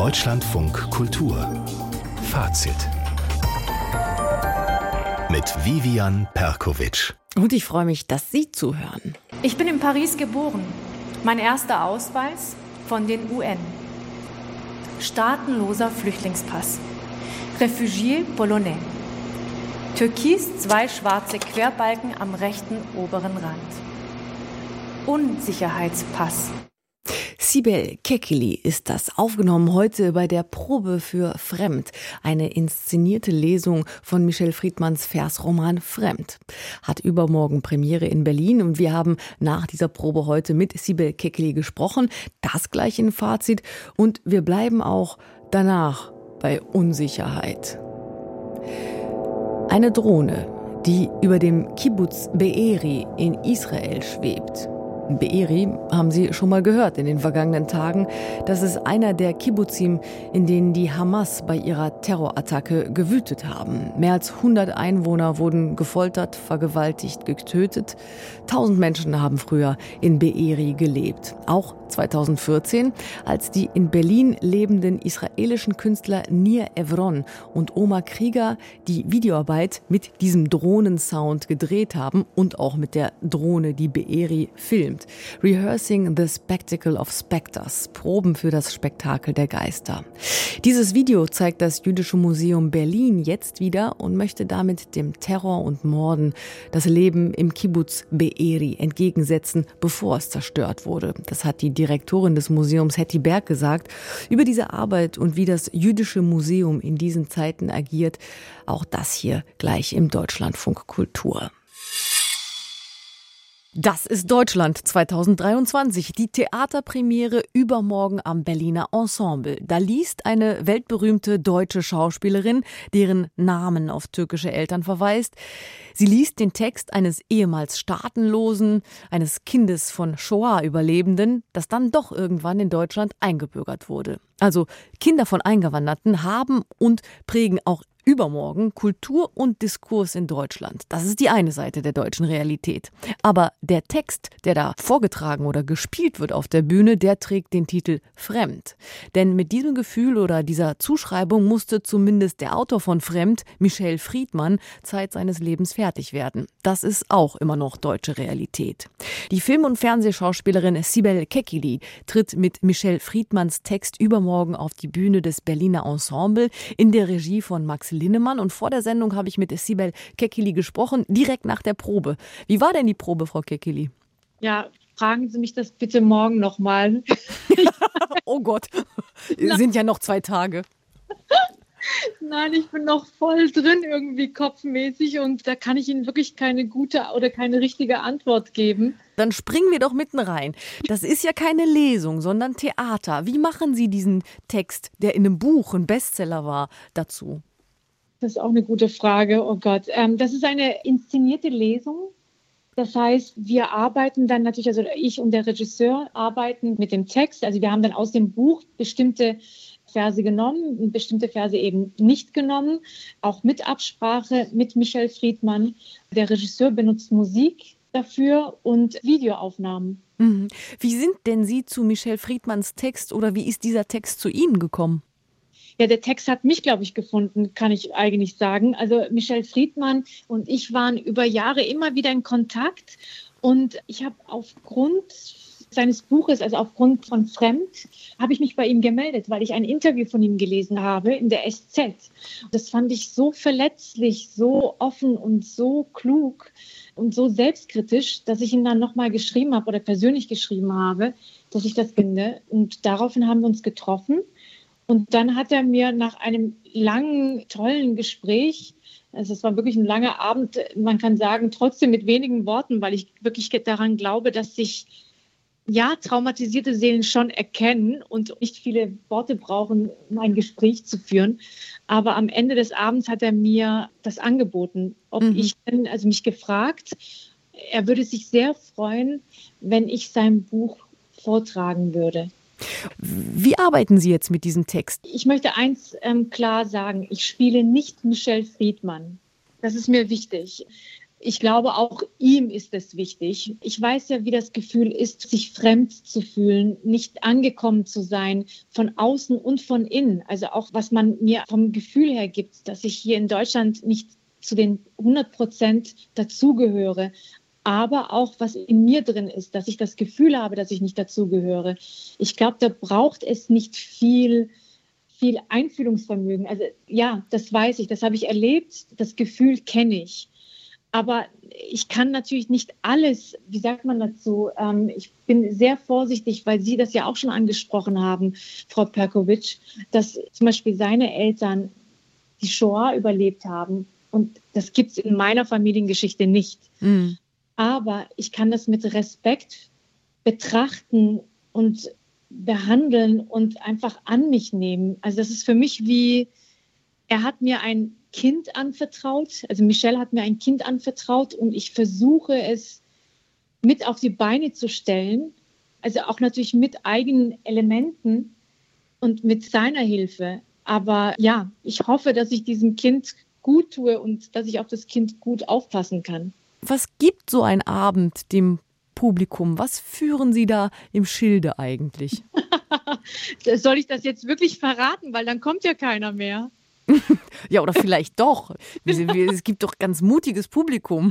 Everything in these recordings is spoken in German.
Deutschlandfunk Kultur Fazit mit Vivian Perkovic. Und ich freue mich, dass Sie zuhören. Ich bin in Paris geboren. Mein erster Ausweis von den UN. Staatenloser Flüchtlingspass. Réfugié polonais. Türkis 2 schwarze Querbalken am rechten oberen Rand. Unsicherheitspass. Sibel Kekilli ist das, aufgenommen heute bei der Probe für Fremd, eine inszenierte Lesung von Michel Friedmanns Versroman Fremd. Hat übermorgen Premiere in Berlin und wir haben nach dieser Probe heute mit Sibel Kekilli gesprochen, das gleich in Fazit, und wir bleiben auch danach bei Unsicherheit. Eine Drohne, die über dem Kibbuz Be'eri in Israel schwebt. Be'eri haben Sie schon mal gehört in den vergangenen Tagen. Das ist einer der Kibbuzim, in denen die Hamas bei ihrer Terrorattacke gewütet haben. Mehr als 100 Einwohner wurden gefoltert, vergewaltigt, getötet. 1000 Menschen haben früher in Be'eri gelebt. Auch 2014, als die in Berlin lebenden israelischen Künstler Nir Evron und Omar Krieger die Videoarbeit mit diesem Drohnensound gedreht haben und auch mit der Drohne, die Be'eri filmt. Rehearsing the Spectacle of Spectres, Proben für das Spektakel der Geister. Dieses Video zeigt das Jüdische Museum Berlin jetzt wieder und möchte damit dem Terror und Morden das Leben im Kibbuz Be'eri entgegensetzen, bevor es zerstört wurde. Das hat die Direktorin des Museums Hetty Berg gesagt. Über diese Arbeit und wie das Jüdische Museum in diesen Zeiten agiert, auch das hier gleich im Deutschlandfunk Kultur. Das ist Deutschland 2023, die Theaterpremiere übermorgen am Berliner Ensemble. Da liest eine weltberühmte deutsche Schauspielerin, deren Namen auf türkische Eltern verweist. Sie liest den Text eines ehemals Staatenlosen, eines Kindes von Shoah-Überlebenden, das dann doch irgendwann in Deutschland eingebürgert wurde. Also Kinder von Eingewanderten haben und prägen auch übermorgen Kultur und Diskurs in Deutschland. Das ist die eine Seite der deutschen Realität. Aber der Text, der da vorgetragen oder gespielt wird auf der Bühne, der trägt den Titel Fremd. Denn mit diesem Gefühl oder dieser Zuschreibung musste zumindest der Autor von Fremd, Michel Friedmann, Zeit seines Lebens fertig werden. Das ist auch immer noch deutsche Realität. Die Film- und Fernsehschauspielerin Sibel Kekilli tritt mit Michel Friedmanns Text übermorgen auf die Bühne des Berliner Ensemble in der Regie von Max Linnemann, und vor der Sendung habe ich mit Sibel Kekilli gesprochen, direkt nach der Probe. Wie war denn die Probe, Frau Kekilli? Ja, fragen Sie mich das bitte morgen nochmal. Oh Gott, sind ja noch 2 Tage. Nein, ich bin noch voll drin irgendwie kopfmäßig und da kann ich Ihnen wirklich keine gute oder keine richtige Antwort geben. Dann springen wir doch mitten rein. Das ist ja keine Lesung, sondern Theater. Wie machen Sie diesen Text, der in einem Buch ein Bestseller war, dazu? Das ist auch eine gute Frage, oh Gott. Das ist eine inszenierte Lesung. Das heißt, wir arbeiten dann natürlich, also ich und der Regisseur arbeiten mit dem Text. Also wir haben dann aus dem Buch bestimmte Verse genommen und bestimmte Verse eben nicht genommen. Auch mit Absprache mit Michel Friedmann. Der Regisseur benutzt Musik dafür und Videoaufnahmen. Mhm. Wie sind denn Sie zu Michel Friedmanns Text oder wie ist dieser Text zu Ihnen gekommen? Ja, der Text hat mich, glaube ich, gefunden, kann ich eigentlich sagen. Also Michel Friedmann und ich waren über Jahre immer wieder in Kontakt. Und ich habe aufgrund seines Buches, also aufgrund von Fremd, habe ich mich bei ihm gemeldet, weil ich ein Interview von ihm gelesen habe in der SZ. Das fand ich so verletzlich, so offen und so klug und so selbstkritisch, dass ich ihm dann nochmal geschrieben habe oder persönlich geschrieben habe, dass ich das finde. Und daraufhin haben wir uns getroffen. Und dann hat er mir nach einem langen, tollen Gespräch, also es war wirklich ein langer Abend, man kann sagen, trotzdem mit wenigen Worten, weil ich wirklich daran glaube, dass sich traumatisierte Seelen schon erkennen und nicht viele Worte brauchen, um ein Gespräch zu führen. Aber am Ende des Abends hat er mir das angeboten, ob ich dann, also mich gefragt, er würde sich sehr freuen, wenn ich sein Buch vortragen würde. Wie arbeiten Sie jetzt mit diesem Text? Ich möchte eins klar sagen, ich spiele nicht Michel Friedmann. Das ist mir wichtig. Ich glaube, auch ihm ist es wichtig. Ich weiß ja, wie das Gefühl ist, sich fremd zu fühlen, nicht angekommen zu sein, von außen und von innen. Also auch, was man mir vom Gefühl her gibt, dass ich hier in Deutschland nicht zu den 100% dazugehöre, aber auch, was in mir drin ist, dass ich das Gefühl habe, dass ich nicht dazugehöre. Ich glaube, da braucht es nicht viel Einfühlungsvermögen. Also ja, das weiß ich, das habe ich erlebt, das Gefühl kenne ich. Aber ich kann natürlich nicht alles, wie sagt man dazu, ich bin sehr vorsichtig, weil Sie das ja auch schon angesprochen haben, Frau Perkovic, dass zum Beispiel seine Eltern die Shoah überlebt haben. Und das gibt es in meiner Familiengeschichte nicht. Mhm. Aber ich kann das mit Respekt betrachten und behandeln und einfach an mich nehmen. Also das ist für mich wie, er hat mir ein Kind anvertraut, also Michel hat mir ein Kind anvertraut und ich versuche es mit auf die Beine zu stellen, also auch natürlich mit eigenen Elementen und mit seiner Hilfe. Aber ja, ich hoffe, dass ich diesem Kind gut tue und dass ich auf das Kind gut aufpassen kann. Was gibt so ein Abend dem Publikum? Was führen Sie da im Schilde eigentlich? Soll ich das jetzt wirklich verraten? Weil dann kommt ja keiner mehr. Ja, oder vielleicht doch. Es gibt doch ganz mutiges Publikum.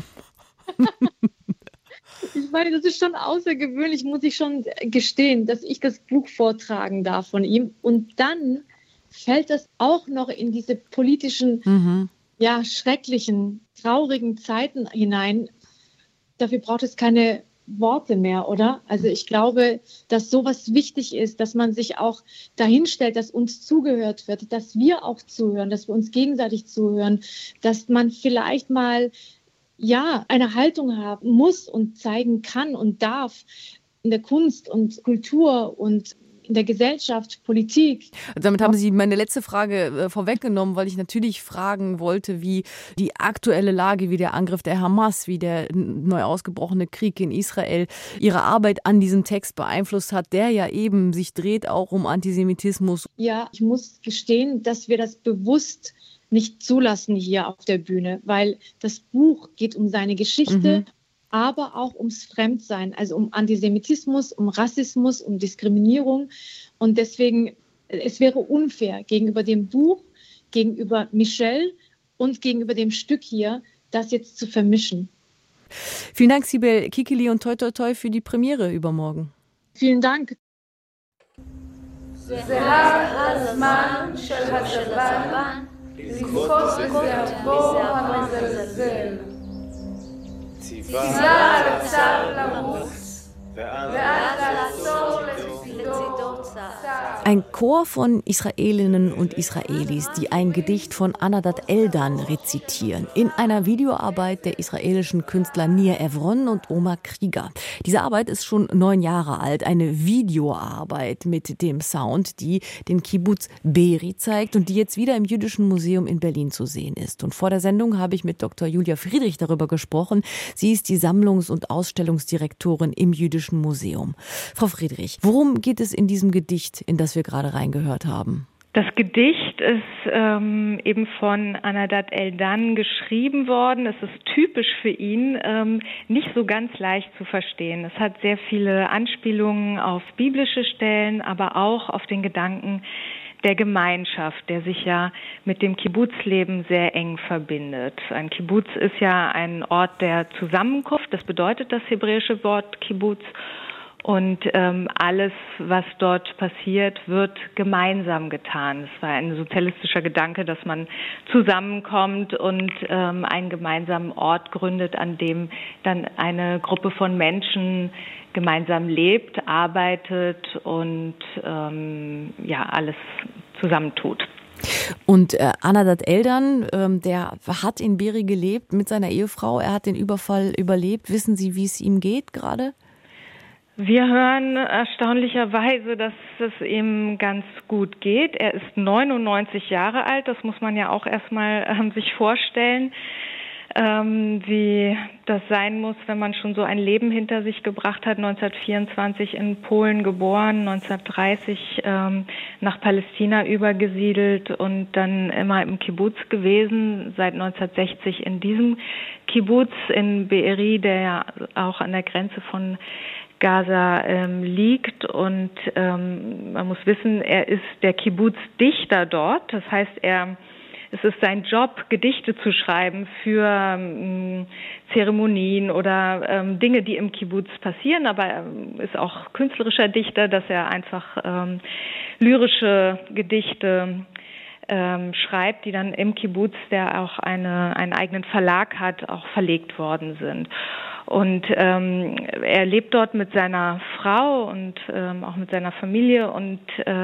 Ich meine, das ist schon außergewöhnlich, muss ich schon gestehen, dass ich das Buch vortragen darf von ihm. Und dann fällt das auch noch in diese politischen, schrecklichen, traurigen Zeiten hinein. Dafür braucht es keine Worte mehr, oder? Also ich glaube, dass sowas wichtig ist, dass man sich auch dahin stellt, dass uns zugehört wird, dass wir auch zuhören, dass wir uns gegenseitig zuhören, dass man vielleicht mal eine Haltung haben muss und zeigen kann und darf in der Kunst und Kultur und in der Gesellschaft, Politik. Damit haben Sie meine letzte Frage vorweggenommen, weil ich natürlich fragen wollte, wie die aktuelle Lage, wie der Angriff der Hamas, wie der neu ausgebrochene Krieg in Israel Ihre Arbeit an diesem Text beeinflusst hat, der ja eben sich dreht auch um Antisemitismus. Ja, ich muss gestehen, dass wir das bewusst nicht zulassen hier auf der Bühne, weil das Buch geht um seine Geschichte, aber auch ums Fremdsein, also um Antisemitismus, um Rassismus, um Diskriminierung. Und deswegen, es wäre unfair gegenüber dem Buch, gegenüber Michel und gegenüber dem Stück hier, das jetzt zu vermischen. Vielen Dank, Sibel Kikili, und toi toi toi für die Premiere übermorgen. Vielen Dank. ציווה על הצר לרוץ, ואז לעצור לצידו צר. Ein Chor von Israelinnen und Israelis, die ein Gedicht von Anadat Eldan rezitieren, in einer Videoarbeit der israelischen Künstler Nir Evron und Omar Krieger. Diese Arbeit ist schon 9 Jahre alt, eine Videoarbeit mit dem Sound, die den Kibbutz Be'eri zeigt und die jetzt wieder im Jüdischen Museum in Berlin zu sehen ist. Und vor der Sendung habe ich mit Dr. Julia Friedrich darüber gesprochen. Sie ist die Sammlungs- und Ausstellungsdirektorin im Jüdischen Museum. Frau Friedrich, worum geht es in diesem Gedicht, in das wir gerade reingehört haben? Das Gedicht ist eben von Anadat Eldan geschrieben worden. Es ist typisch für ihn, nicht so ganz leicht zu verstehen. Es hat sehr viele Anspielungen auf biblische Stellen, aber auch auf den Gedanken der Gemeinschaft, der sich ja mit dem Kibbutzleben sehr eng verbindet. Ein Kibbutz ist ja ein Ort der Zusammenkunft, das bedeutet das hebräische Wort Kibbutz. Und alles, was dort passiert, wird gemeinsam getan. Es war ein sozialistischer Gedanke, dass man zusammenkommt und einen gemeinsamen Ort gründet, an dem dann eine Gruppe von Menschen gemeinsam lebt, arbeitet und alles zusammentut. Und Anadat Eldan, der hat in Be'eri gelebt mit seiner Ehefrau. Er hat den Überfall überlebt. Wissen Sie, wie es ihm geht gerade? Wir hören erstaunlicherweise, dass es ihm ganz gut geht. Er ist 99 Jahre alt, das muss man ja auch erstmal sich vorstellen. wie das sein muss, wenn man schon so ein Leben hinter sich gebracht hat, 1924 in Polen geboren, 1930 nach Palästina übergesiedelt und dann immer im Kibbutz gewesen, seit 1960 in diesem Kibbutz in Be'eri, der ja auch an der Grenze von Gaza liegt, und man muss wissen, er ist der Kibbutz-Dichter dort. Das heißt, es ist sein Job, Gedichte zu schreiben für Zeremonien oder Dinge, die im Kibbutz passieren, aber er ist auch künstlerischer Dichter, dass er einfach lyrische Gedichte schreibt, die dann im Kibbutz, der auch einen eigenen Verlag hat, auch verlegt worden sind. Und er lebt dort mit seiner Frau und auch mit seiner Familie, und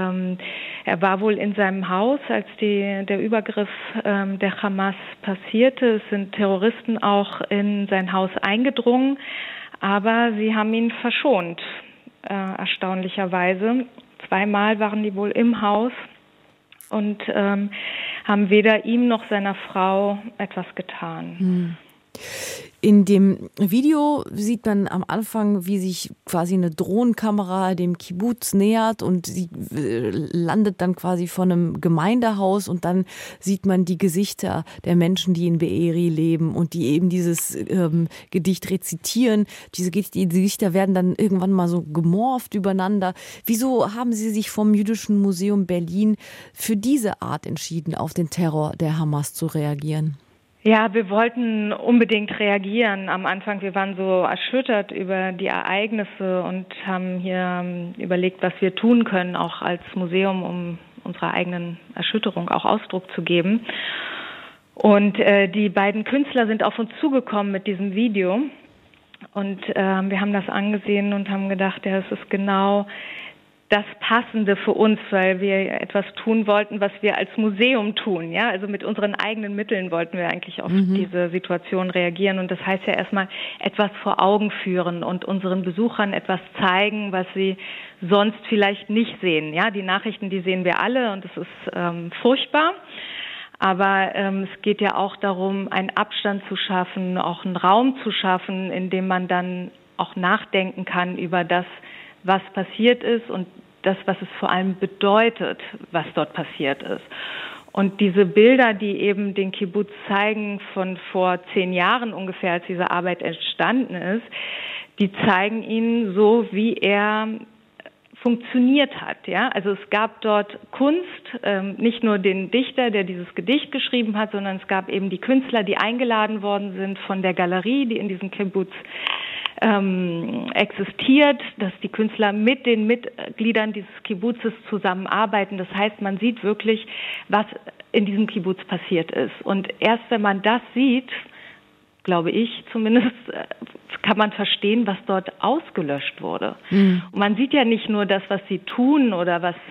er war wohl in seinem Haus, als der Übergriff der Hamas passierte. Es sind Terroristen auch in sein Haus eingedrungen, aber sie haben ihn verschont, erstaunlicherweise. 2-mal waren die wohl im Haus und haben weder ihm noch seiner Frau etwas getan. In dem Video sieht man am Anfang, wie sich quasi eine Drohnenkamera dem Kibbutz nähert, und sie landet dann quasi vor einem Gemeindehaus, und dann sieht man die Gesichter der Menschen, die in Be'eri leben und die eben dieses Gedicht rezitieren. Diese Gesichter werden dann irgendwann mal so gemorpht übereinander. Wieso haben Sie sich vom Jüdischen Museum Berlin für diese Art entschieden, auf den Terror der Hamas zu reagieren? Ja, wir wollten unbedingt reagieren am Anfang. Wir waren so erschüttert über die Ereignisse und haben hier überlegt, was wir tun können, auch als Museum, um unserer eigenen Erschütterung auch Ausdruck zu geben. Und die beiden Künstler sind auf uns zugekommen mit diesem Video. Und wir haben das angesehen und haben gedacht, ja, es ist genau das Passende für uns, weil wir etwas tun wollten, was wir als Museum tun. Ja, also mit unseren eigenen Mitteln wollten wir eigentlich auf diese Situation reagieren. Und das heißt ja erstmal etwas vor Augen führen und unseren Besuchern etwas zeigen, was sie sonst vielleicht nicht sehen. Ja, die Nachrichten, die sehen wir alle, und es ist furchtbar. Aber es geht ja auch darum, einen Abstand zu schaffen, auch einen Raum zu schaffen, in dem man dann auch nachdenken kann über das, was passiert ist, und das, was es vor allem bedeutet, was dort passiert ist. Und diese Bilder, die eben den Kibbutz zeigen von vor 10 Jahren ungefähr, als diese Arbeit entstanden ist, die zeigen ihn so, wie er funktioniert hat. Ja? Also es gab dort Kunst, nicht nur den Dichter, der dieses Gedicht geschrieben hat, sondern es gab eben die Künstler, die eingeladen worden sind von der Galerie, die in diesem Kibbutz existiert, dass die Künstler mit den Mitgliedern dieses Kibbutzes zusammenarbeiten. Das heißt, man sieht wirklich, was in diesem Kibbutz passiert ist. Und erst wenn man das sieht, glaube ich zumindest, kann man verstehen, was dort ausgelöscht wurde. Und man sieht ja nicht nur das, was sie tun oder was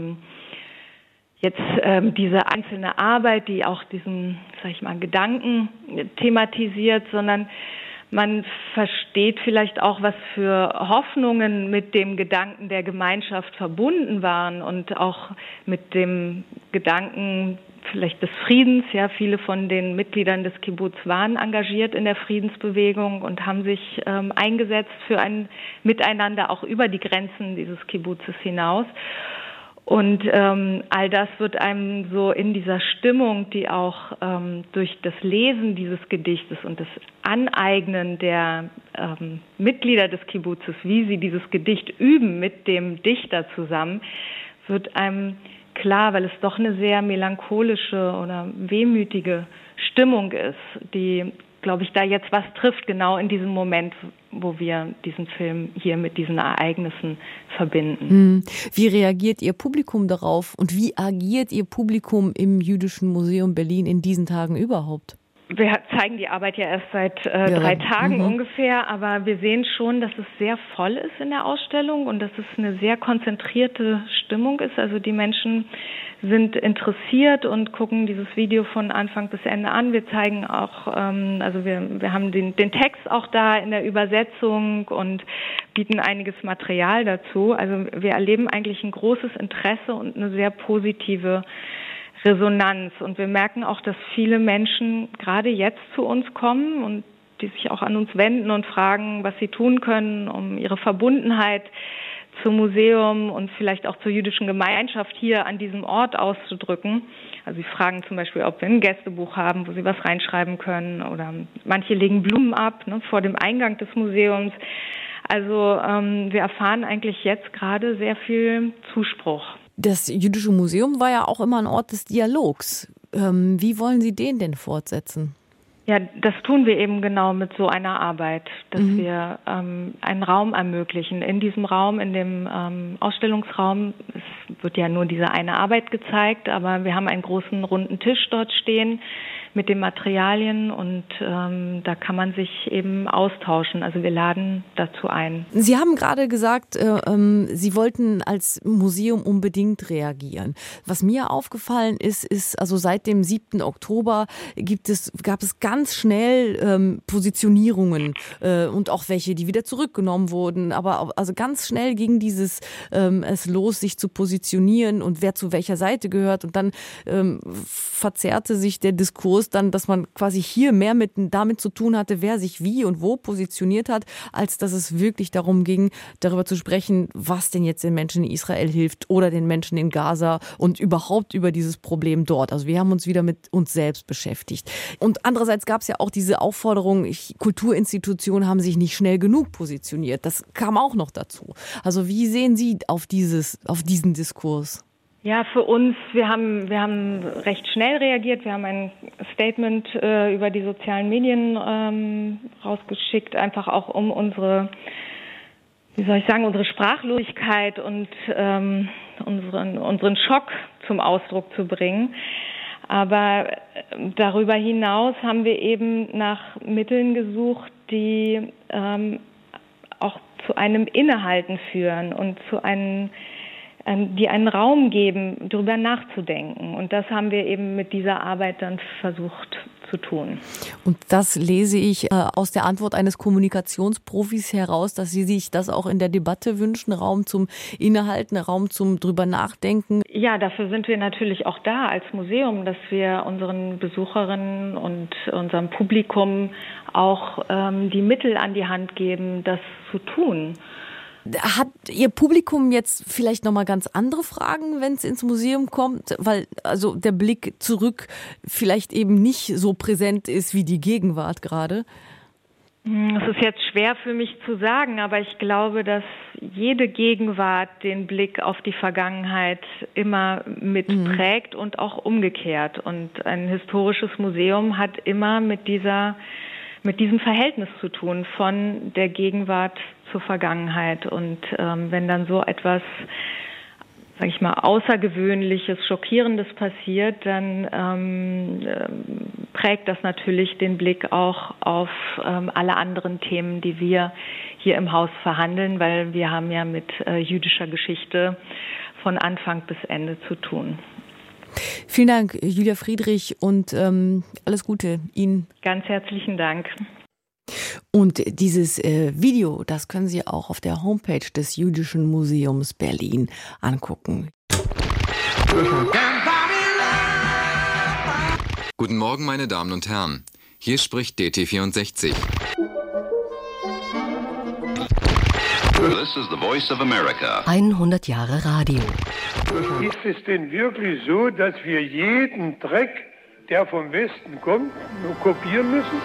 diese einzelne Arbeit, die auch diesen, sag ich mal, Gedanken thematisiert, sondern man versteht vielleicht auch, was für Hoffnungen mit dem Gedanken der Gemeinschaft verbunden waren und auch mit dem Gedanken vielleicht des Friedens. Ja, viele von den Mitgliedern des Kibbutz waren engagiert in der Friedensbewegung und haben sich eingesetzt für ein Miteinander auch über die Grenzen dieses Kibbutzes hinaus. Und all das wird einem so in dieser Stimmung, die auch durch das Lesen dieses Gedichtes und das Aneignen der Mitglieder des Kibbutzes, wie sie dieses Gedicht üben mit dem Dichter zusammen, wird einem klar, weil es doch eine sehr melancholische oder wehmütige Stimmung ist, die, glaube ich, da jetzt was trifft, genau in diesem Moment, wo wir diesen Film hier mit diesen Ereignissen verbinden. Wie reagiert Ihr Publikum darauf und wie agiert Ihr Publikum im Jüdischen Museum Berlin in diesen Tagen überhaupt? Wir zeigen die Arbeit ja erst seit 3 Tagen ungefähr, aber wir sehen schon, dass es sehr voll ist in der Ausstellung und dass es eine sehr konzentrierte Stimmung ist. Also die Menschen sind interessiert und gucken dieses Video von Anfang bis Ende an. Wir zeigen auch, also wir haben den Text auch da in der Übersetzung und bieten einiges Material dazu. Also wir erleben eigentlich ein großes Interesse und eine sehr positive Resonanz. Und wir merken auch, dass viele Menschen gerade jetzt zu uns kommen und die sich auch an uns wenden und fragen, was sie tun können, um ihre Verbundenheit zum Museum und vielleicht auch zur jüdischen Gemeinschaft hier an diesem Ort auszudrücken. Also sie fragen zum Beispiel, ob wir ein Gästebuch haben, wo sie was reinschreiben können, oder manche legen Blumen ab, ne, vor dem Eingang des Museums. Also wir erfahren eigentlich jetzt gerade sehr viel Zuspruch. Das Jüdische Museum war ja auch immer ein Ort des Dialogs. Wie wollen Sie den denn fortsetzen? Ja, das tun wir eben genau mit so einer Arbeit, dass wir einen Raum ermöglichen. In diesem Raum, in dem Ausstellungsraum, es wird ja nur diese eine Arbeit gezeigt, aber wir haben einen großen runden Tisch dort stehen mit den Materialien und da kann man sich eben austauschen. Also wir laden dazu ein. Sie haben gerade gesagt, Sie wollten als Museum unbedingt reagieren. Was mir aufgefallen ist also seit dem 7. Oktober gab es ganz schnell Positionierungen und auch welche, die wieder zurückgenommen wurden. Aber also ganz schnell ging es los, sich zu positionieren und wer zu welcher Seite gehört. Und dann verzerrte sich der Diskurs dann, dass man quasi hier mehr damit zu tun hatte, wer sich wie und wo positioniert hat, als dass es wirklich darum ging, darüber zu sprechen, was denn jetzt den Menschen in Israel hilft oder den Menschen in Gaza und überhaupt über dieses Problem dort. Also wir haben uns wieder mit uns selbst beschäftigt. Und andererseits gab es ja auch diese Aufforderung, Kulturinstitutionen haben sich nicht schnell genug positioniert. Das kam auch noch dazu. Also wie sehen Sie auf diesen Diskurs? Ja, für uns, wir haben recht schnell reagiert. Wir haben ein Statement über die sozialen Medien rausgeschickt, einfach auch um unsere Sprachlosigkeit und unseren Schock zum Ausdruck zu bringen. Aber darüber hinaus haben wir eben nach Mitteln gesucht, die auch zu einem Innehalten führen und die einen Raum geben, darüber nachzudenken. Und das haben wir eben mit dieser Arbeit dann versucht zu tun. Und das lese ich aus der Antwort eines Kommunikationsprofis heraus, dass Sie sich das auch in der Debatte wünschen, Raum zum Innehalten, Raum zum drüber nachdenken. Ja, dafür sind wir natürlich auch da als Museum, dass wir unseren Besucherinnen und unserem Publikum auch die Mittel an die Hand geben, das zu tun. Hat Ihr Publikum jetzt vielleicht nochmal ganz andere Fragen, wenn es ins Museum kommt? Weil also der Blick zurück vielleicht eben nicht so präsent ist wie die Gegenwart gerade? Es ist jetzt schwer für mich zu sagen, aber ich glaube, dass jede Gegenwart den Blick auf die Vergangenheit immer mitprägt und auch umgekehrt. Und ein historisches Museum hat immer mit diesem Verhältnis zu tun, von der Gegenwart zur Vergangenheit. Und wenn dann so etwas, sage ich mal, Außergewöhnliches, Schockierendes passiert, dann prägt das natürlich den Blick auch auf alle anderen Themen, die wir hier im Haus verhandeln, weil wir haben ja mit jüdischer Geschichte von Anfang bis Ende zu tun. Vielen Dank, Julia Friedrich, und alles Gute Ihnen. Ganz herzlichen Dank. Und dieses Video, das können Sie auch auf der Homepage des Jüdischen Museums Berlin angucken. Guten Morgen, meine Damen und Herren. Hier spricht DT64. This is the voice of America. 100 Jahre Radio. Ist es denn wirklich so, dass wir jeden Dreck, der vom Westen kommt, nur kopieren müssen?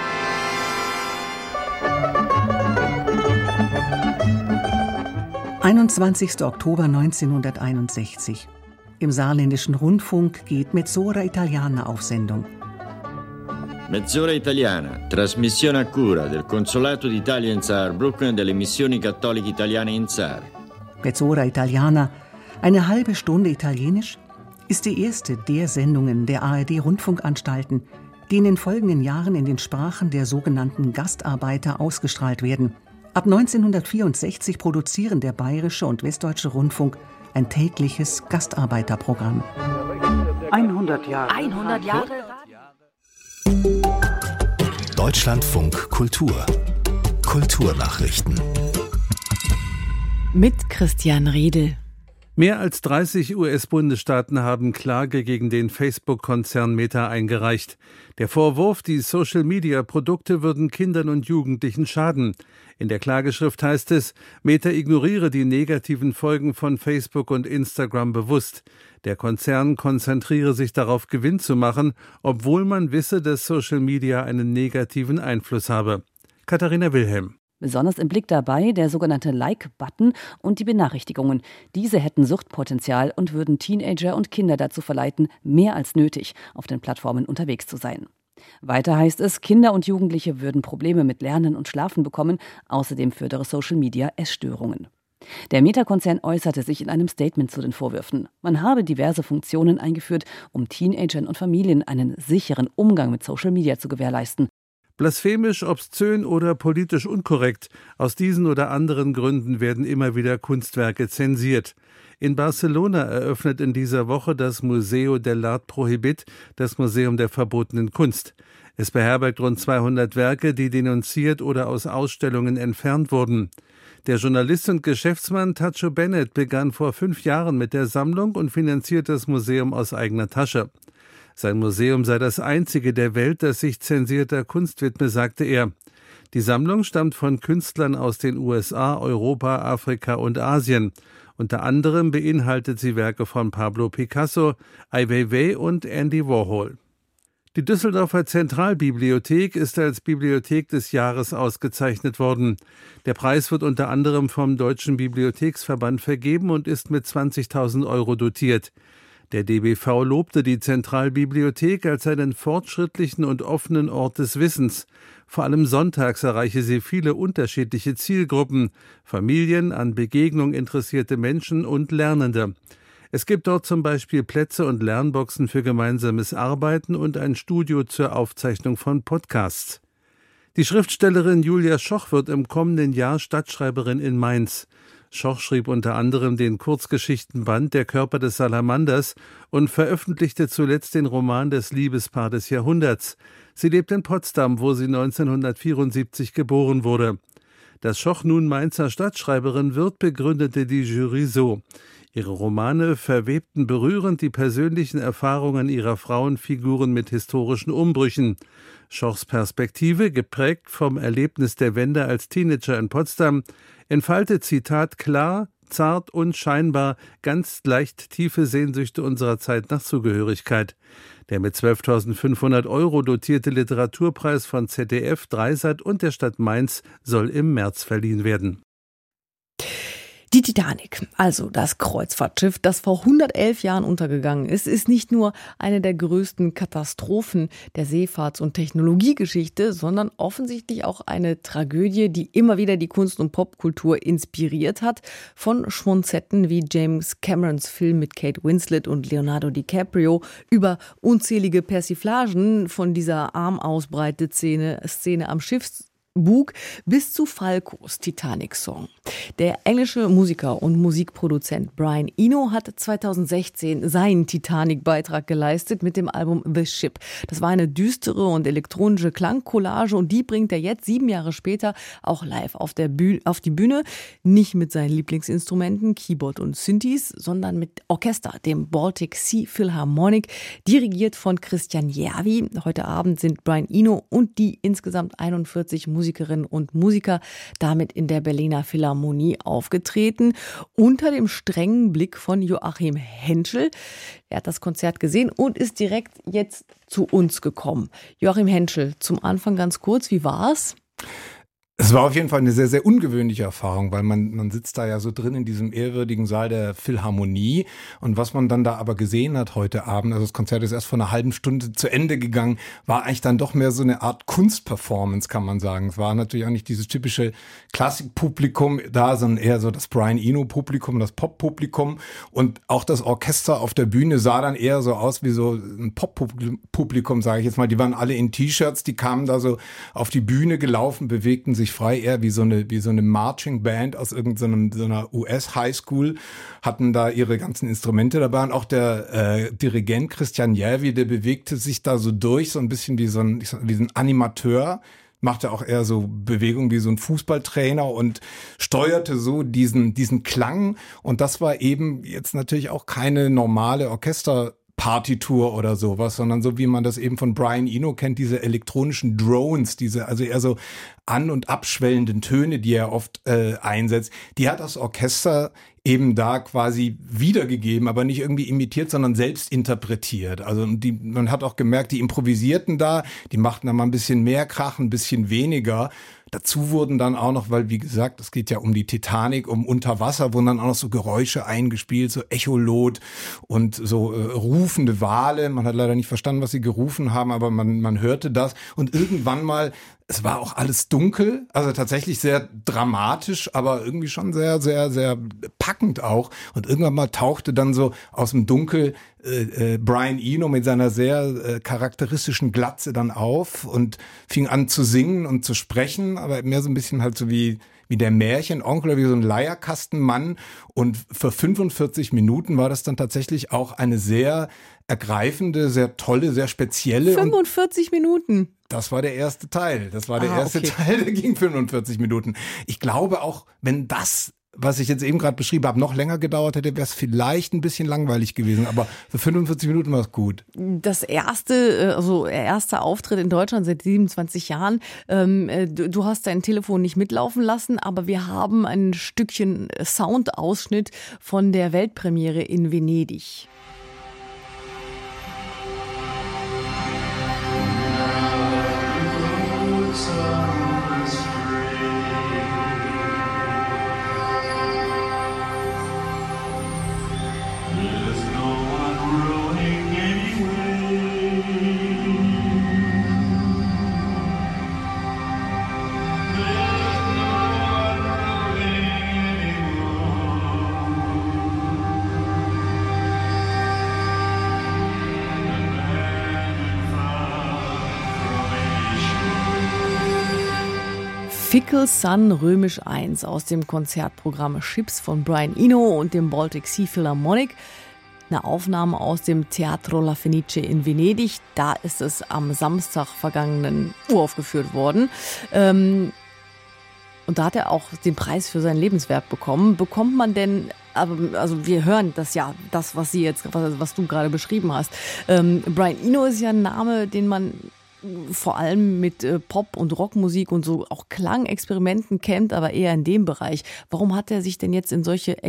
»21. Oktober 1961. Im Saarländischen Rundfunk geht Mezz'ora Italiana auf Sendung. Mezz'ora Italiana, trasmissione a cura del Consolato d'Italia in Saarbrücken delle Missioni Cattoliche Italiane in Saar. Mezz'ora Italiana, eine halbe Stunde Italienisch, ist die erste der Sendungen der ARD-Rundfunkanstalten, die in den folgenden Jahren in den Sprachen der sogenannten Gastarbeiter ausgestrahlt werden. Ab 1964 produzieren der Bayerische und Westdeutsche Rundfunk ein tägliches Gastarbeiterprogramm. 100 Jahre. 100 Jahre. Deutschlandfunk Kultur. Kulturnachrichten. Mit Christian Riedel. Mehr als 30 US-Bundesstaaten haben Klage gegen den Facebook-Konzern Meta eingereicht. Der Vorwurf, die Social-Media-Produkte würden Kindern und Jugendlichen schaden. In der Klageschrift heißt es, Meta ignoriere die negativen Folgen von Facebook und Instagram bewusst. Der Konzern konzentriere sich darauf, Gewinn zu machen, obwohl man wisse, dass Social Media einen negativen Einfluss habe. Katharina Wilhelm. Besonders im Blick dabei der sogenannte Like-Button und die Benachrichtigungen. Diese hätten Suchtpotenzial und würden Teenager und Kinder dazu verleiten, mehr als nötig auf den Plattformen unterwegs zu sein. Weiter heißt es, Kinder und Jugendliche würden Probleme mit Lernen und Schlafen bekommen. Außerdem fördere Social Media Essstörungen. Der Meta-Konzern äußerte sich in einem Statement zu den Vorwürfen. Man habe diverse Funktionen eingeführt, um Teenagern und Familien einen sicheren Umgang mit Social Media zu gewährleisten. Blasphemisch, obszön oder politisch unkorrekt. Aus diesen oder anderen Gründen werden immer wieder Kunstwerke zensiert. In Barcelona eröffnet in dieser Woche das Museo dell'Art Prohibit, das Museum der verbotenen Kunst. Es beherbergt rund 200 Werke, die denunziert oder aus Ausstellungen entfernt wurden. Der Journalist und Geschäftsmann Tacho Bennett begann vor 5 Jahren mit der Sammlung und finanziert das Museum aus eigener Tasche. Sein Museum sei das einzige der Welt, das sich zensierter Kunst widme, sagte er. Die Sammlung stammt von Künstlern aus den USA, Europa, Afrika und Asien. Unter anderem beinhaltet sie Werke von Pablo Picasso, Ai Weiwei und Andy Warhol. Die Düsseldorfer Zentralbibliothek ist als Bibliothek des Jahres ausgezeichnet worden. Der Preis wird unter anderem vom Deutschen Bibliotheksverband vergeben und ist mit 20.000 € dotiert. Der DBV lobte die Zentralbibliothek als einen fortschrittlichen und offenen Ort des Wissens. Vor allem sonntags erreiche sie viele unterschiedliche Zielgruppen, Familien, an Begegnung interessierte Menschen und Lernende. Es gibt dort zum Beispiel Plätze und Lernboxen für gemeinsames Arbeiten und ein Studio zur Aufzeichnung von Podcasts. Die Schriftstellerin Julia Schoch wird im kommenden Jahr Stadtschreiberin in Mainz. Schoch schrieb unter anderem den Kurzgeschichtenband Der Körper des Salamanders und veröffentlichte zuletzt den Roman Das Liebespaar des Jahrhunderts. Sie lebt in Potsdam, wo sie 1974 geboren wurde. Dass Schoch nun Mainzer Stadtschreiberin wird, begründete die Jury so. Ihre Romane verwebten berührend die persönlichen Erfahrungen ihrer Frauenfiguren mit historischen Umbrüchen. Schochs Perspektive, geprägt vom Erlebnis der Wende als Teenager in Potsdam, entfaltet, Zitat, klar, zart und scheinbar ganz leicht tiefe Sehnsüchte unserer Zeit nach Zugehörigkeit. Der mit 12.500 € dotierte Literaturpreis von ZDF, Dreisat und der Stadt Mainz soll im März verliehen werden. Die Titanic, also das Kreuzfahrtschiff, das vor 111 Jahren untergegangen ist, ist nicht nur eine der größten Katastrophen der Seefahrts- und Technologiegeschichte, sondern offensichtlich auch eine Tragödie, die immer wieder die Kunst- und Popkultur inspiriert hat. Von Schmonzetten wie James Camerons Film mit Kate Winslet und Leonardo DiCaprio über unzählige Persiflagen von dieser Armausbreite-Szene am Schiffsbug bis zu Falcos Titanic-Song. Der englische Musiker und Musikproduzent Brian Eno hat 2016 seinen Titanic-Beitrag geleistet mit dem Album The Ship. Das war eine düstere und elektronische Klangcollage und die bringt er jetzt 7 Jahre später auch live auf die Bühne. Nicht mit seinen Lieblingsinstrumenten, Keyboard und Synthes, sondern mit Orchester, dem Baltic Sea Philharmonic, dirigiert von Christian Järvi. Heute Abend sind Brian Eno und die insgesamt 41 Musikerinnen und Musiker damit in der Berliner Philharmonie aufgetreten, unter dem strengen Blick von Joachim Henschel. Er hat das Konzert gesehen und ist direkt jetzt zu uns gekommen. Joachim Henschel, zum Anfang ganz kurz, wie war's? Es war auf jeden Fall eine sehr, sehr ungewöhnliche Erfahrung, weil man sitzt da ja so drin in diesem ehrwürdigen Saal der Philharmonie und was man dann da aber gesehen hat heute Abend, also das Konzert ist erst vor einer halben Stunde zu Ende gegangen, war eigentlich dann doch mehr so eine Art Kunstperformance, kann man sagen. Es war natürlich auch nicht dieses typische Klassikpublikum da, sondern eher so das Brian Eno-Publikum, das Pop-Publikum und auch das Orchester auf der Bühne sah dann eher so aus wie so ein Pop-Publikum, sage ich jetzt mal. Die waren alle in T-Shirts, die kamen da so auf die Bühne gelaufen, bewegten sich frei, eher wie so eine Marching Band aus irgendeiner US-Highschool, hatten da ihre ganzen Instrumente dabei und auch der Dirigent Christian Järvi, der bewegte sich da so durch, so ein bisschen wie so ein Animateur, machte auch eher so Bewegungen wie so ein Fußballtrainer und steuerte so diesen Klang. Und das war eben jetzt natürlich auch keine normale Orchesterpartitur oder sowas, sondern so wie man das eben von Brian Eno kennt, diese elektronischen Drones, also eher so an- und abschwellenden Töne, die er oft einsetzt, die hat das Orchester eben da quasi wiedergegeben, aber nicht irgendwie imitiert, sondern selbst interpretiert. Also man hat auch gemerkt, die improvisierten da, die machten da mal ein bisschen mehr Krach, ein bisschen weniger. Dazu wurden dann auch noch, weil wie gesagt, es geht ja um die Titanic, um Unterwasser, wurden dann auch noch so Geräusche eingespielt, so Echolot und so rufende Wale. Man hat leider nicht verstanden, was sie gerufen haben, aber man hörte das. Und irgendwann mal, es war auch alles dunkel, also tatsächlich sehr dramatisch, aber irgendwie schon sehr, sehr, sehr packend auch. Und irgendwann mal tauchte dann so aus dem Dunkel Brian Eno mit seiner sehr charakteristischen Glatze dann auf und fing an zu singen und zu sprechen, aber mehr so ein bisschen halt so wie der Märchenonkel oder wie so ein Leierkastenmann. Und für 45 Minuten war das dann tatsächlich auch eine sehr ergreifende, sehr tolle, sehr spezielle. 45 Minuten? Das war der erste Teil. Teil, der ging 45 Minuten. Ich glaube auch, wenn das, was ich jetzt eben gerade beschrieben habe, noch länger gedauert hätte, wäre es vielleicht ein bisschen langweilig gewesen. Aber für 45 Minuten war es gut. Das erste Auftritt in Deutschland seit 27 Jahren. Du hast dein Telefon nicht mitlaufen lassen, aber wir haben ein Stückchen Soundausschnitt von der Weltpremiere in Venedig. Fickle Sun Römisch 1 aus dem Konzertprogramm Ships von Brian Eno und dem Baltic Sea Philharmonic. Eine Aufnahme aus dem Teatro La Fenice in Venedig. Da ist es am Samstag vergangenen uraufgeführt worden. Und da hat er auch den Preis für sein Lebenswerk bekommen. Bekommt man denn, also wir hören das ja, das, was du gerade beschrieben hast. Brian Eno ist ja ein Name, den man vor allem mit Pop- und Rockmusik und so auch Klangexperimenten kennt, aber eher in dem Bereich. Warum hat er sich denn jetzt in solche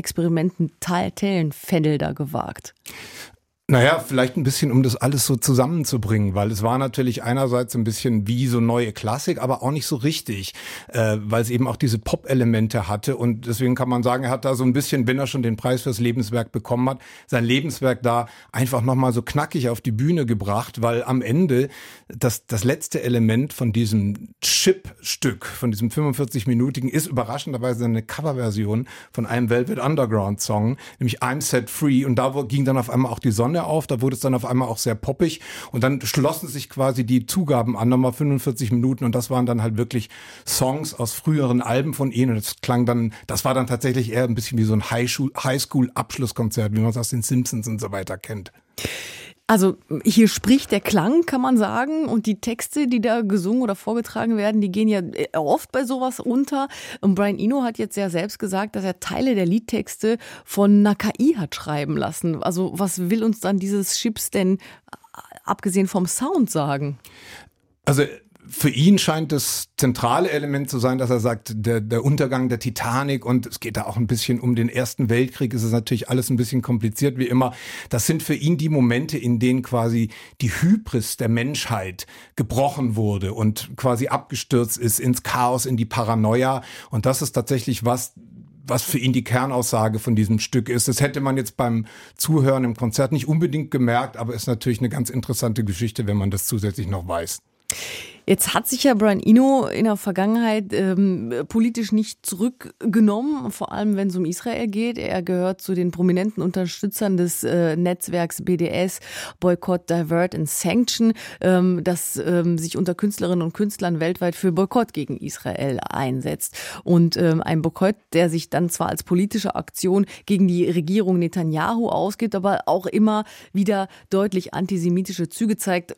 Experimentenfelder gewagt? Naja, vielleicht ein bisschen, um das alles so zusammenzubringen, weil es war natürlich einerseits ein bisschen wie so neue Klassik, aber auch nicht so richtig, weil es eben auch diese Pop-Elemente hatte und deswegen kann man sagen, er hat da so ein bisschen, wenn er schon den Preis fürs Lebenswerk bekommen hat, sein Lebenswerk da einfach nochmal so knackig auf die Bühne gebracht, weil am Ende das letzte Element von diesem Chip-Stück, von diesem 45-minütigen, ist überraschenderweise eine Coverversion von einem Velvet Underground-Song, nämlich I'm Set Free und da ging dann auf einmal auch die Sonne auf, da wurde es dann auf einmal auch sehr poppig und dann schlossen sich quasi die Zugaben an, nochmal 45 Minuten und das waren dann halt wirklich Songs aus früheren Alben von ihnen und das war dann tatsächlich eher ein bisschen wie so ein Highschool-Abschlusskonzert, wie man es aus den Simpsons und so weiter kennt. Also hier spricht der Klang, kann man sagen, und die Texte, die da gesungen oder vorgetragen werden, die gehen ja oft bei sowas unter. Und Brian Eno hat jetzt ja selbst gesagt, dass er Teile der Liedtexte von einer KI hat schreiben lassen. Also was will uns dann dieses Chips denn, abgesehen vom Sound, sagen? Also für ihn scheint das zentrale Element zu sein, dass er sagt, der Untergang der Titanic und es geht da auch ein bisschen um den Ersten Weltkrieg, es ist natürlich alles ein bisschen kompliziert wie immer. Das sind für ihn die Momente, in denen quasi die Hybris der Menschheit gebrochen wurde und quasi abgestürzt ist ins Chaos, in die Paranoia und das ist tatsächlich was für ihn die Kernaussage von diesem Stück ist. Das hätte man jetzt beim Zuhören im Konzert nicht unbedingt gemerkt, aber ist natürlich eine ganz interessante Geschichte, wenn man das zusätzlich noch weiß. Jetzt hat sich ja Brian Eno in der Vergangenheit politisch nicht zurückgenommen, vor allem wenn es um Israel geht. Er gehört zu den prominenten Unterstützern des Netzwerks BDS, Boycott, Divert and Sanction, das sich unter Künstlerinnen und Künstlern weltweit für Boykott gegen Israel einsetzt. Und ein Boykott, der sich dann zwar als politische Aktion gegen die Regierung Netanyahu ausgibt, aber auch immer wieder deutlich antisemitische Züge zeigt.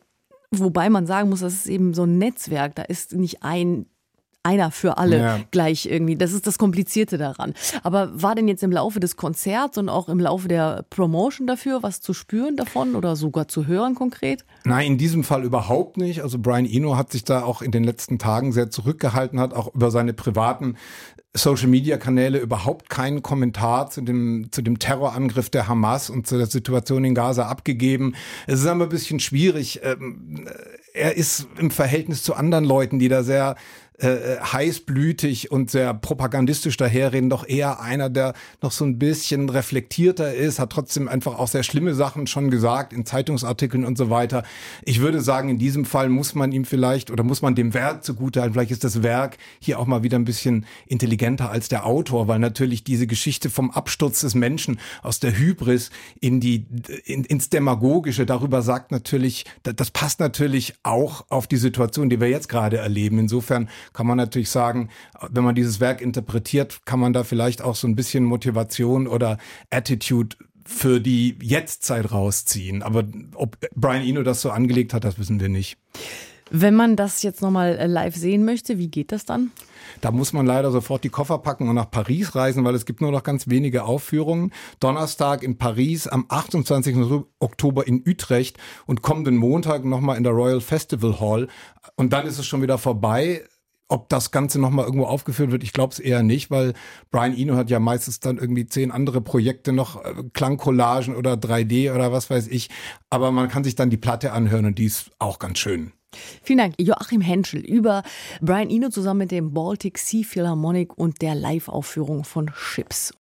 Wobei man sagen muss, das ist eben so ein Netzwerk, da ist nicht einer für alle gleich irgendwie. Das ist das Komplizierte daran. Aber war denn jetzt im Laufe des Konzerts und auch im Laufe der Promotion dafür was zu spüren davon oder sogar zu hören konkret? Nein, in diesem Fall überhaupt nicht. Also Brian Eno hat sich da auch in den letzten Tagen sehr zurückgehalten, hat auch über seine privaten Social-Media-Kanäle überhaupt keinen Kommentar zu dem Terrorangriff der Hamas und zu der Situation in Gaza abgegeben. Es ist aber ein bisschen schwierig. Er ist im Verhältnis zu anderen Leuten, die da sehr heißblütig und sehr propagandistisch daherreden, doch eher einer, der noch so ein bisschen reflektierter ist, hat trotzdem einfach auch sehr schlimme Sachen schon gesagt in Zeitungsartikeln und so weiter. Ich würde sagen, in diesem Fall muss man ihm vielleicht oder muss man dem Werk zugutehalten, vielleicht ist das Werk hier auch mal wieder ein bisschen intelligenter als der Autor, weil natürlich diese Geschichte vom Absturz des Menschen aus der Hybris ins Demagogische, darüber sagt natürlich, das passt natürlich auch auf die Situation, die wir jetzt gerade erleben. Insofern kann man natürlich sagen, wenn man dieses Werk interpretiert, kann man da vielleicht auch so ein bisschen Motivation oder Attitude für die Jetztzeit rausziehen. Aber ob Brian Eno das so angelegt hat, das wissen wir nicht. Wenn man das jetzt nochmal live sehen möchte, wie geht das dann? Da muss man leider sofort die Koffer packen und nach Paris reisen, weil es gibt nur noch ganz wenige Aufführungen. Donnerstag in Paris, am 28. Oktober in Utrecht und kommenden Montag nochmal in der Royal Festival Hall. Und dann ist es schon wieder vorbei. Ob das Ganze nochmal irgendwo aufgeführt wird, ich glaube es eher nicht, weil Brian Eno hat ja meistens dann irgendwie 10 andere Projekte noch, Klangcollagen oder 3D oder was weiß ich. Aber man kann sich dann die Platte anhören und die ist auch ganz schön. Vielen Dank, Joachim Henschel, über Brian Eno zusammen mit dem Baltic Sea Philharmonic und der Live-Aufführung von Chips.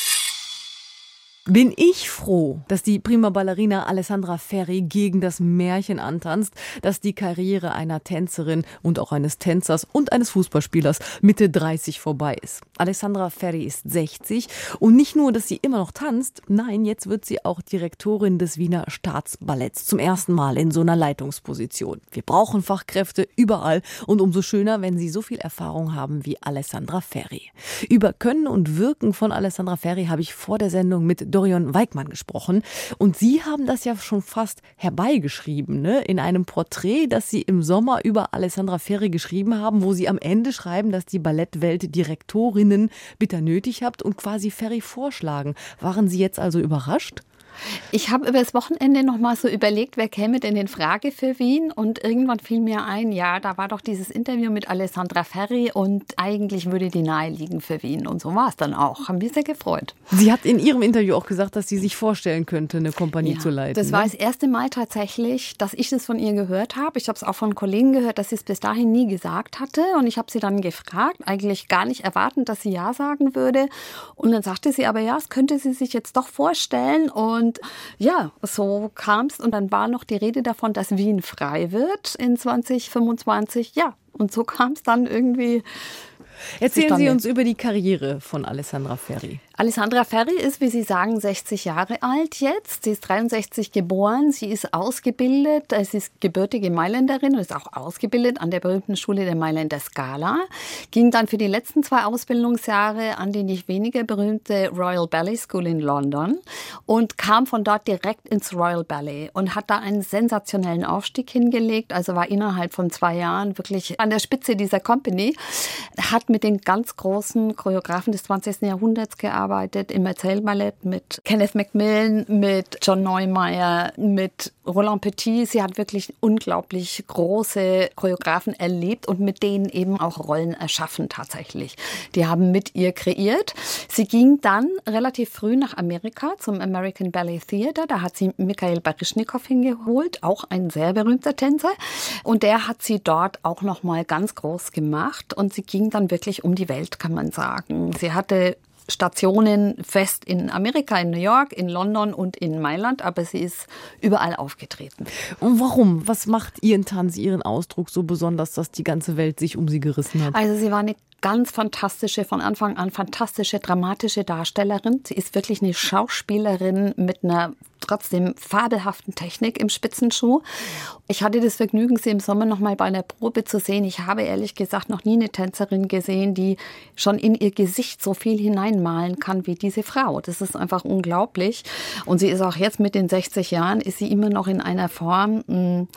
Bin ich froh, dass die prima Ballerina Alessandra Ferri gegen das Märchen antanzt, dass die Karriere einer Tänzerin und auch eines Tänzers und eines Fußballspielers Mitte 30 vorbei ist. Alessandra Ferri ist 60 und nicht nur, dass sie immer noch tanzt, nein, jetzt wird sie auch Direktorin des Wiener Staatsballetts, zum ersten Mal in so einer Leitungsposition. Wir brauchen Fachkräfte überall und umso schöner, wenn sie so viel Erfahrung haben wie Alessandra Ferri. Über Können und Wirken von Alessandra Ferri habe ich vor der Sendung mit Dorian Weigmann gesprochen. Und Sie haben das ja schon fast herbeigeschrieben, ne? In einem Porträt, das Sie im Sommer über Alessandra Ferri geschrieben haben, wo Sie am Ende schreiben, dass die Ballettwelt Direktorinnen bitter nötig habt und quasi Ferri vorschlagen. Waren Sie jetzt also überrascht? Ich habe über das Wochenende noch mal so überlegt, wer käme denn in Frage für Wien? Und irgendwann fiel mir ein, ja, da war doch dieses Interview mit Alessandra Ferri und eigentlich würde die nahe liegen für Wien. Und so war es dann auch. Haben wir sehr gefreut. Sie hat in ihrem Interview auch gesagt, dass sie sich vorstellen könnte, eine Kompanie zu leiten. Das war das erste Mal tatsächlich, dass ich das von ihr gehört habe. Ich habe es auch von Kollegen gehört, dass sie es bis dahin nie gesagt hatte. Und ich habe sie dann gefragt, eigentlich gar nicht erwartend, dass sie ja sagen würde. Und dann sagte sie aber, ja, das könnte sie sich jetzt doch vorstellen. Und ja, so kam es. Und dann war noch die Rede davon, dass Wien frei wird in 2025. Ja, und so kam es dann irgendwie. Erzählen Sie uns über die Karriere von Alessandra Ferri. Alessandra Ferri ist, wie Sie sagen, 60 Jahre alt jetzt. Sie ist 63 geboren. Sie ist ausgebildet. Sie ist gebürtige Mailänderin und ist auch ausgebildet an der berühmten Schule der Mailänder Scala. Ging dann für die letzten 2 Ausbildungsjahre an die nicht weniger berühmte Royal Ballet School in London und kam von dort direkt ins Royal Ballet und hat da einen sensationellen Aufstieg hingelegt. Also war innerhalb von 2 Jahren wirklich an der Spitze dieser Company. Hat mit den ganz großen Choreografen des 20. Jahrhunderts gearbeitet, im Erzählballett mit Kenneth Macmillan, mit John Neumeier, mit Roland Petit. Sie hat wirklich unglaublich große Choreografen erlebt und mit denen eben auch Rollen erschaffen tatsächlich. Die haben mit ihr kreiert. Sie ging dann relativ früh nach Amerika zum American Ballet Theater. Da hat sie Mikhail Baryshnikov hingeholt, auch ein sehr berühmter Tänzer. Und der hat sie dort auch noch mal ganz groß gemacht. Und sie ging dann wirklich um die Welt, kann man sagen. Sie hatte Stationen fest in Amerika, in New York, in London und in Mailand, aber sie ist überall aufgetreten. Und warum? Was macht ihren Tanz, ihren Ausdruck so besonders, dass die ganze Welt sich um sie gerissen hat? Also sie war eine ganz fantastische, von Anfang an fantastische, dramatische Darstellerin. Sie ist wirklich eine Schauspielerin mit einer trotzdem fabelhaften Technik im Spitzenschuh. Ich hatte das Vergnügen, sie im Sommer noch mal bei einer Probe zu sehen. Ich habe ehrlich gesagt noch nie eine Tänzerin gesehen, die schon in ihr Gesicht so viel hineinmalen kann wie diese Frau. Das ist einfach unglaublich. Und sie ist auch jetzt mit den 60 Jahren, ist sie immer noch in einer Form,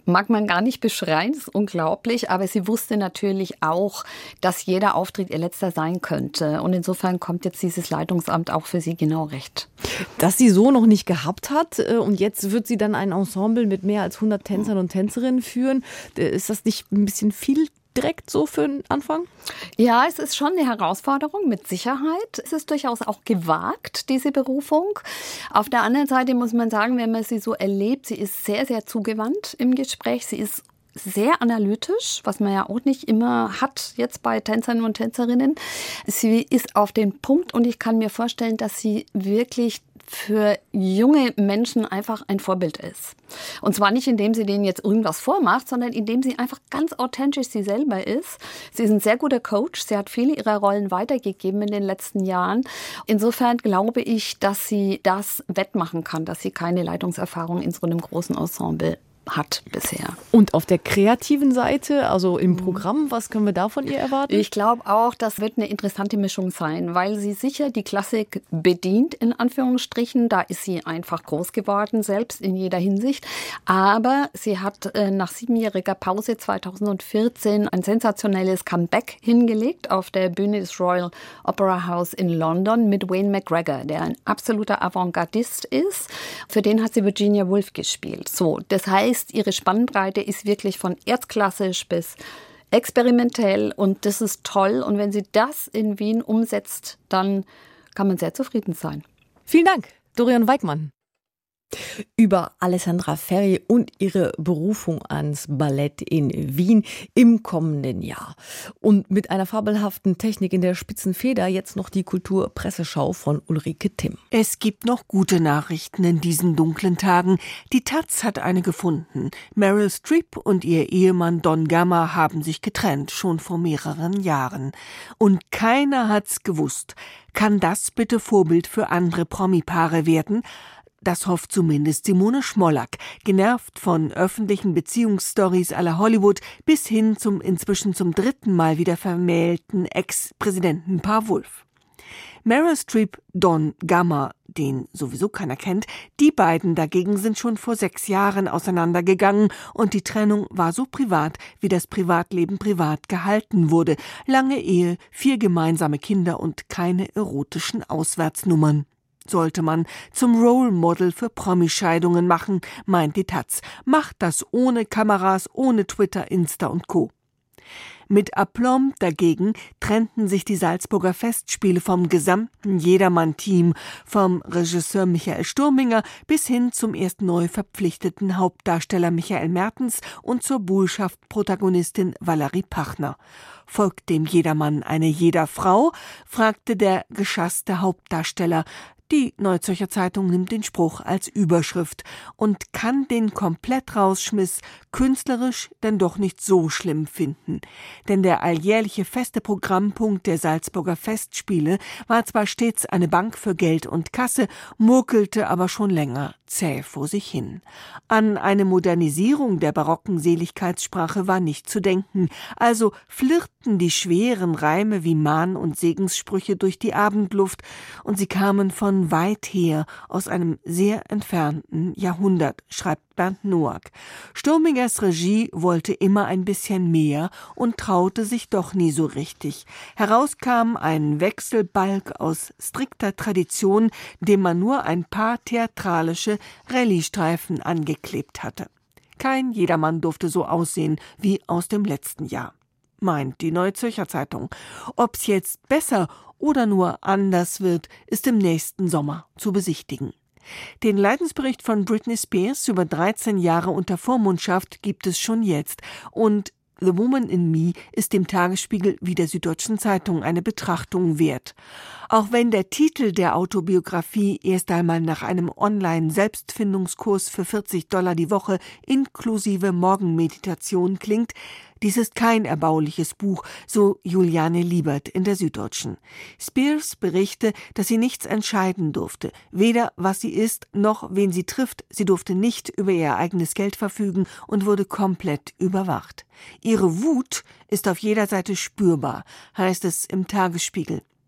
mag man gar nicht beschreiben, das ist unglaublich, aber sie wusste natürlich auch, dass jeder Auftritt ihr letzter sein könnte. Und insofern kommt jetzt dieses Leitungsamt auch für sie genau recht. Das sie so noch nicht gehabt hat und jetzt wird sie dann ein Ensemble mit mehr als 100 Tänzern und Tänzerinnen führen. Ist das nicht ein bisschen viel direkt so für den Anfang? Ja, es ist schon eine Herausforderung, mit Sicherheit. Es ist durchaus auch gewagt, diese Berufung. Auf der anderen Seite muss man sagen, wenn man sie so erlebt, sie ist sehr, sehr zugewandt im Gespräch. Sie ist sehr analytisch, was man ja auch nicht immer hat jetzt bei Tänzern und Tänzerinnen. Sie ist auf den Punkt und ich kann mir vorstellen, dass sie wirklich für junge Menschen einfach ein Vorbild ist. Und zwar nicht, indem sie denen jetzt irgendwas vormacht, sondern indem sie einfach ganz authentisch sie selber ist. Sie ist ein sehr guter Coach. Sie hat viele ihrer Rollen weitergegeben in den letzten Jahren. Insofern glaube ich, dass sie das wettmachen kann, dass sie keine Leitungserfahrung in so einem großen Ensemble hat bisher. Und auf der kreativen Seite, also im Programm, was können wir da von ihr erwarten? Ich glaube auch, das wird eine interessante Mischung sein, weil sie sicher die Klassik bedient, in Anführungsstrichen. Da ist sie einfach groß geworden, selbst in jeder Hinsicht. Aber sie hat nach 7-jähriger Pause 2014 ein sensationelles Comeback hingelegt auf der Bühne des Royal Opera House in London mit Wayne McGregor, der ein absoluter Avantgardist ist. Für den hat sie Virginia Woolf gespielt. So, das heißt, ihre Spannbreite ist wirklich von erzklassisch bis experimentell und das ist toll. Und wenn sie das in Wien umsetzt, dann kann man sehr zufrieden sein. Vielen Dank, Dorian Weigmann. Über Alessandra Ferri und ihre Berufung ans Ballett in Wien im kommenden Jahr. Und mit einer fabelhaften Technik in der spitzen Feder jetzt noch die Kulturpresseschau von Ulrike Timm. Es gibt noch gute Nachrichten in diesen dunklen Tagen. Die Taz hat eine gefunden. Meryl Streep und ihr Ehemann Don Gama haben sich getrennt, schon vor mehreren Jahren. Und keiner hat's gewusst. Kann das bitte Vorbild für andere Promi-Paare werden? Das hofft zumindest Simone Schmollack, genervt von öffentlichen Beziehungsstories à la Hollywood bis hin zum inzwischen zum 3. Mal wieder vermählten Ex-Präsidentenpaar Wulff. Meryl Streep, Don Gama, den sowieso keiner kennt, die beiden dagegen sind schon vor 6 Jahren auseinandergegangen und die Trennung war so privat, wie das Privatleben privat gehalten wurde. Lange Ehe, 4 gemeinsame Kinder und keine erotischen Auswärtsnummern. Sollte man zum Role Model für Promi-Scheidungen machen, meint die Taz. Macht das ohne Kameras, ohne Twitter, Insta und Co. Mit Aplomb dagegen trennten sich die Salzburger Festspiele vom gesamten Jedermann-Team, vom Regisseur Michael Sturminger bis hin zum erst neu verpflichteten Hauptdarsteller Michael Mertens und zur Buhlschaft-Protagonistin Valerie Pachner. Folgt dem Jedermann eine Jederfrau? Fragte der geschasste Hauptdarsteller. Die Neuzürcher Zeitung nimmt den Spruch als Überschrift und kann den Komplettrausschmiss künstlerisch denn doch nicht so schlimm finden. Denn der alljährliche feste Programmpunkt der Salzburger Festspiele war zwar stets eine Bank für Geld und Kasse, murkelte aber schon länger zäh vor sich hin. An eine Modernisierung der barocken Seligkeitssprache war nicht zu denken, also flirrten die schweren Reime wie Mahn- und Segenssprüche durch die Abendluft und sie kamen von weit her, aus einem sehr entfernten Jahrhundert, schreibt Bernd Noack. Sturmingers Regie wollte immer ein bisschen mehr und traute sich doch nie so richtig. Heraus kam ein Wechselbalg aus strikter Tradition, dem man nur ein paar theatralische Rallye-Streifen angeklebt hatte. Kein Jedermann durfte so aussehen wie aus dem letzten Jahr, meint die Neue Zürcher Zeitung. Ob's jetzt besser oder nur anders wird, ist im nächsten Sommer zu besichtigen. Den Leidensbericht von Britney Spears über 13 Jahre unter Vormundschaft gibt es schon jetzt und The Woman in Me ist dem Tagesspiegel wie der Süddeutschen Zeitung eine Betrachtung wert. Auch wenn der Titel der Autobiografie erst einmal nach einem Online-Selbstfindungskurs für $40 die Woche inklusive Morgenmeditation klingt, dies ist kein erbauliches Buch, so Juliane Liebert in der Süddeutschen. Spears berichte, dass sie nichts entscheiden durfte, weder was sie ist, noch wen sie trifft. Sie durfte nicht über ihr eigenes Geld verfügen und wurde komplett überwacht. Ihre Wut ist auf jeder Seite spürbar, heißt es im Tagesspiegel.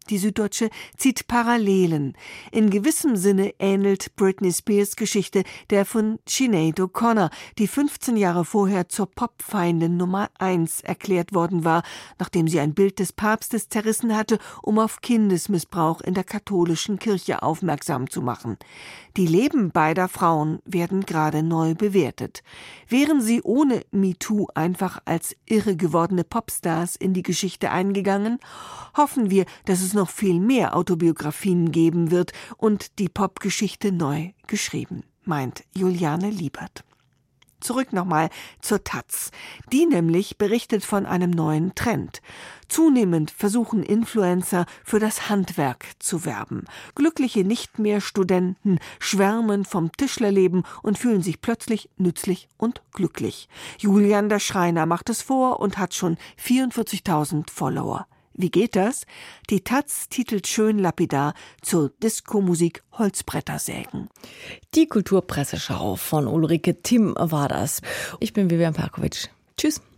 Die Süddeutsche zieht Parallelen. In gewissem Sinne ähnelt Britney Spears Geschichte der von Sinead O'Connor, die 15 Jahre vorher zur Popfeindin Nummer 1 erklärt worden war, nachdem sie ein Bild des Papstes zerrissen hatte, um auf Kindesmissbrauch in der katholischen Kirche aufmerksam zu machen. Die Leben beider Frauen werden gerade neu bewertet. Wären sie ohne MeToo einfach als irre gewordene Popstars in die Geschichte eingegangen? Hoffen wir, dass es noch viel mehr Autobiografien geben wird und die Popgeschichte neu geschrieben, meint Juliane Liebert. Zurück nochmal zur taz. Die nämlich berichtet von einem neuen Trend. Zunehmend versuchen Influencer für das Handwerk zu werben. Glückliche nicht mehr Studenten schwärmen vom Tischlerleben und fühlen sich plötzlich nützlich und glücklich. Julian der Schreiner macht es vor und hat schon 44.000 Follower. Wie geht das? Die taz titelt schön lapidar: zur Disco-Musik Holzbretter sägen. Die Kulturpresseschau von Ulrike Timm war das. Ich bin Vivian Perkovic. Tschüss.